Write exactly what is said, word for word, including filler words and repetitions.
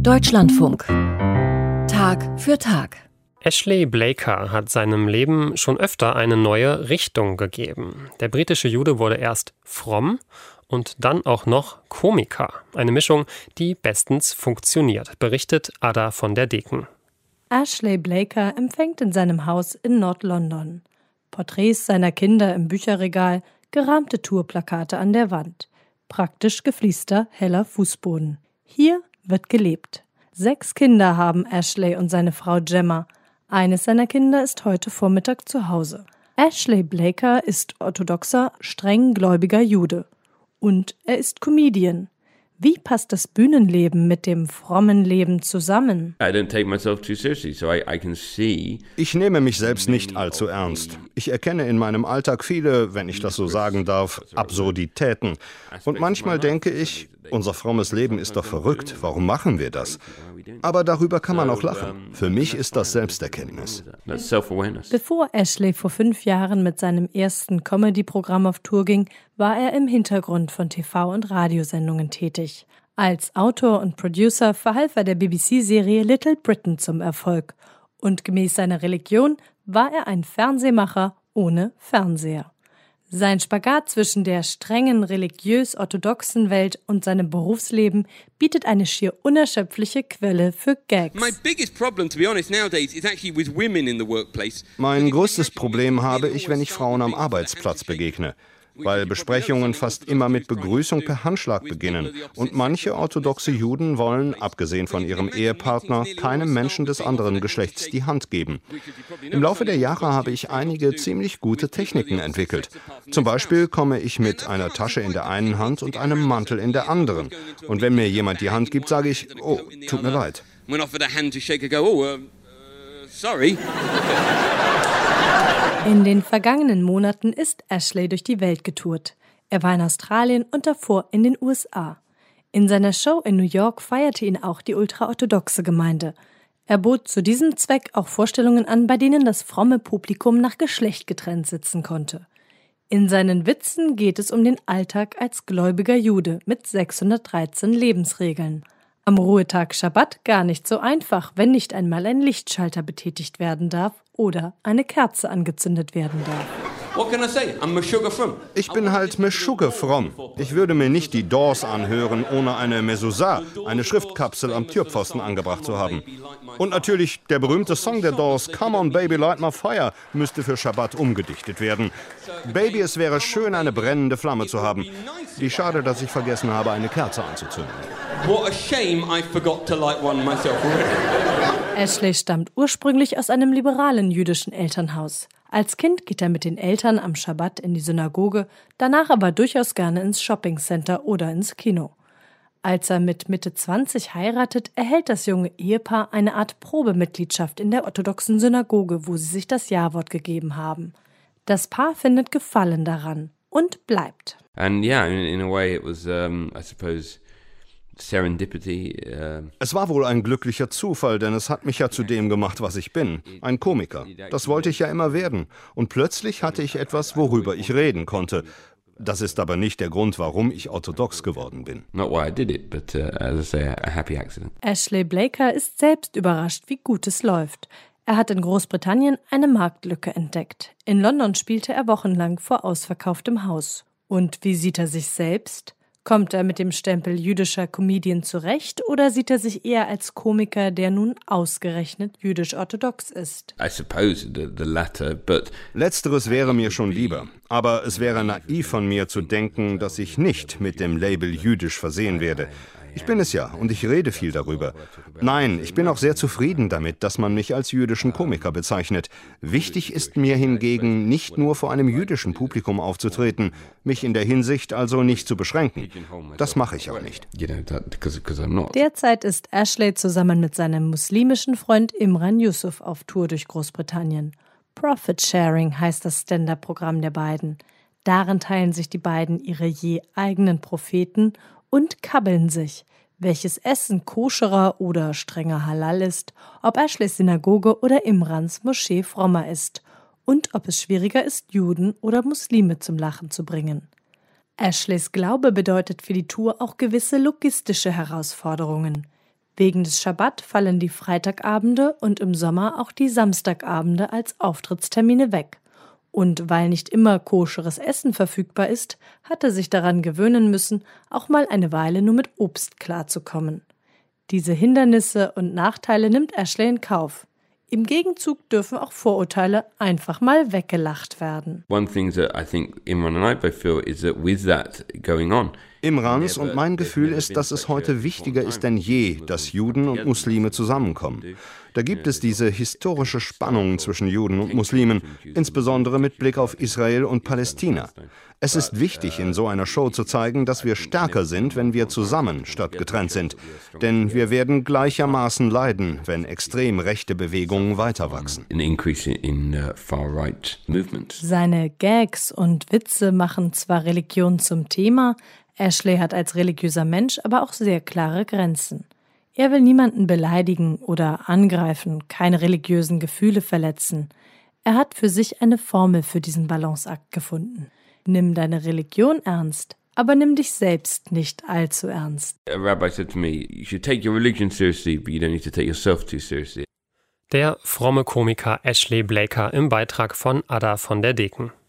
Deutschlandfunk. Tag für Tag. Ashley Blaker hat seinem Leben schon öfter eine neue Richtung gegeben. Der britische Jude wurde erst fromm und dann auch noch Komiker. Eine Mischung, die bestens funktioniert, berichtet Ada von der Deken. Ashley Blaker empfängt in seinem Haus in Nord-London. Porträts seiner Kinder im Bücherregal, gerahmte Tourplakate an der Wand. Praktisch gefliester, heller Fußboden. Hier wird gelebt. Sechs Kinder haben Ashley und seine Frau Gemma. Eines seiner Kinder ist heute Vormittag zu Hause. Ashley Blaker ist orthodoxer, strenggläubiger Jude. Und er ist Comedian. Wie passt das Bühnenleben mit dem frommen Leben zusammen? Ich nehme mich selbst nicht allzu ernst. Ich erkenne in meinem Alltag viele, wenn ich das so sagen darf, Absurditäten. Und manchmal denke ich, unser frommes Leben ist doch verrückt. Warum machen wir das? Aber darüber kann man auch lachen. Für mich ist das Selbsterkenntnis. Bevor Ashley vor fünf Jahren mit seinem ersten Comedy-Programm auf Tour ging, war er im Hintergrund von T V- und Radiosendungen tätig. Als Autor und Producer verhalf er der B B C-Serie Little Britain zum Erfolg. Und gemäß seiner Religion war er ein Fernsehmacher ohne Fernseher. Sein Spagat zwischen der strengen, religiös-orthodoxen Welt und seinem Berufsleben bietet eine schier unerschöpfliche Quelle für Gags. Mein größtes Problem habe ich, wenn ich Frauen am Arbeitsplatz begegne. Weil Besprechungen fast immer mit Begrüßung per Handschlag beginnen. Und manche orthodoxe Juden wollen, abgesehen von ihrem Ehepartner, keinem Menschen des anderen Geschlechts die Hand geben. Im Laufe der Jahre habe ich einige ziemlich gute Techniken entwickelt. Zum Beispiel komme ich mit einer Tasche in der einen Hand und einem Mantel in der anderen. Und wenn mir jemand die Hand gibt, sage ich, oh, tut mir leid. Sorry. In den vergangenen Monaten ist Ashley durch die Welt getourt. Er war in Australien und davor in den U S A. In seiner Show in New York feierte ihn auch die ultraorthodoxe Gemeinde. Er bot zu diesem Zweck auch Vorstellungen an, bei denen das fromme Publikum nach Geschlecht getrennt sitzen konnte. In seinen Witzen geht es um den Alltag als gläubiger Jude mit sechshundertdreizehn Lebensregeln. Am Ruhetag Schabbat gar nicht so einfach, wenn nicht einmal ein Lichtschalter betätigt werden darf oder eine Kerze angezündet werden darf. Ich bin halt Meshuggah fromm. Ich würde mir nicht die Doors anhören, ohne eine Mezuzah, eine Schriftkapsel am Türpfosten angebracht zu haben. Und natürlich der berühmte Song der Doors, Come on Baby, Light My Fire, müsste für Schabbat umgedichtet werden. Baby, es wäre schön, eine brennende Flamme zu haben. Wie schade, dass ich vergessen habe, eine Kerze anzuzünden. What a shame I forgot to light one myself. Ashley stammt ursprünglich aus einem liberalen jüdischen Elternhaus. Als Kind geht er mit den Eltern am Schabbat in die Synagoge, danach aber durchaus gerne ins Shoppingcenter oder ins Kino. Als er mit Mitte zwanzig heiratet, erhält das junge Ehepaar eine Art Probemitgliedschaft in der orthodoxen Synagoge, wo sie sich das Ja-Wort gegeben haben. Das Paar findet Gefallen daran und bleibt. And yeah, in, in a way it was, um, I suppose, Serendipity. Uh es war wohl ein glücklicher Zufall, denn es hat mich ja zu dem gemacht, was ich bin. Ein Komiker. Das wollte ich ja immer werden. Und plötzlich hatte ich etwas, worüber ich reden konnte. Das ist aber nicht der Grund, warum ich orthodox geworden bin. Not why I did it, but uh, as I say, a happy accident. Ashley Blaker ist selbst überrascht, wie gut es läuft. Er hat in Großbritannien eine Marktlücke entdeckt. In London spielte er wochenlang vor ausverkauftem Haus. Und wie sieht er sich selbst? Kommt er mit dem Stempel jüdischer Comedian zurecht oder sieht er sich eher als Komiker, der nun ausgerechnet jüdisch-orthodox ist? I suppose the, the latter, but Letzteres wäre mir schon lieber. Aber es wäre naiv von mir zu denken, dass ich nicht mit dem Label jüdisch versehen werde. Ich bin es ja und ich rede viel darüber. Nein, ich bin auch sehr zufrieden damit, dass man mich als jüdischen Komiker bezeichnet. Wichtig ist mir hingegen, nicht nur vor einem jüdischen Publikum aufzutreten, mich in der Hinsicht also nicht zu beschränken. Das mache ich auch nicht. Derzeit ist Ashley zusammen mit seinem muslimischen Freund Imran Yusuf auf Tour durch Großbritannien. Profit Sharing heißt das Stand-up-Programm der beiden. Darin teilen sich die beiden ihre je eigenen Propheten und kabbeln sich, welches Essen koscherer oder strenger Halal ist, ob Ashleys Synagoge oder Imrans Moschee frommer ist und ob es schwieriger ist, Juden oder Muslime zum Lachen zu bringen. Ashleys Glaube bedeutet für die Tour auch gewisse logistische Herausforderungen. Wegen des Schabbat fallen die Freitagabende und im Sommer auch die Samstagabende als Auftrittstermine weg. Und weil nicht immer koscheres Essen verfügbar ist, hat er sich daran gewöhnen müssen, auch mal eine Weile nur mit Obst klarzukommen. Diese Hindernisse und Nachteile nimmt Ashley in Kauf. Im Gegenzug dürfen auch Vorurteile einfach mal weggelacht werden. One thing that I think Imran and I both feel is that with that going on, Imrans und mein Gefühl ist, dass es heute wichtiger ist denn je, dass Juden und Muslime zusammenkommen. Da gibt es diese historische Spannung zwischen Juden und Muslimen, insbesondere mit Blick auf Israel und Palästina. Es ist wichtig, in so einer Show zu zeigen, dass wir stärker sind, wenn wir zusammen statt getrennt sind. Denn wir werden gleichermaßen leiden, wenn extrem rechte Bewegungen weiter wachsen. Seine Gags und Witze machen zwar Religion zum Thema, Ashley hat als religiöser Mensch aber auch sehr klare Grenzen. Er will niemanden beleidigen oder angreifen, keine religiösen Gefühle verletzen. Er hat für sich eine Formel für diesen Balanceakt gefunden. Nimm deine Religion ernst, aber nimm dich selbst nicht allzu ernst. A rabbi said to me, you should take your religion seriously, but you don't need to take yourself too seriously. Der fromme Komiker Ashley Blaker im Beitrag von Ada von der Deken.